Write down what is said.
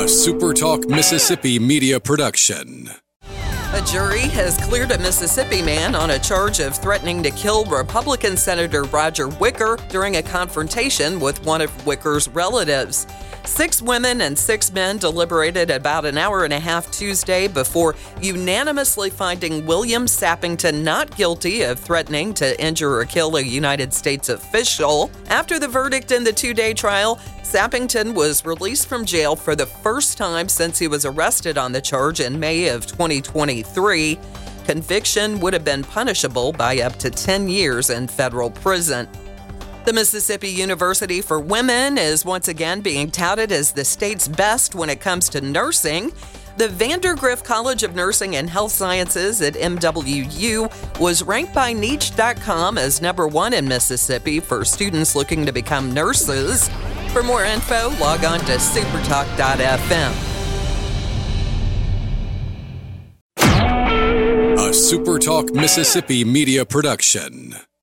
SuperTalk Mississippi media production. A jury has cleared a Mississippi man on a charge of threatening to kill Republican Senator Roger Wicker during a confrontation with one of Wicker's relatives. 6 women and 6 men deliberated about an hour and a half Tuesday before unanimously finding William Sappington not guilty of threatening to injure or kill a United States official. After the verdict in the 2-day trial, Sappington was released from jail for the first time since he was arrested on the charge in May of 2023. Conviction would have been punishable by up to 10 years in federal prison. The Mississippi University for Women is once again being touted as the state's best when it comes to nursing. The Vandergrift College of Nursing and Health Sciences at MWU was ranked by Niche.com as number 1 in Mississippi for students looking to become nurses. For more info, log on to supertalk.fm. A SuperTalk Mississippi media production.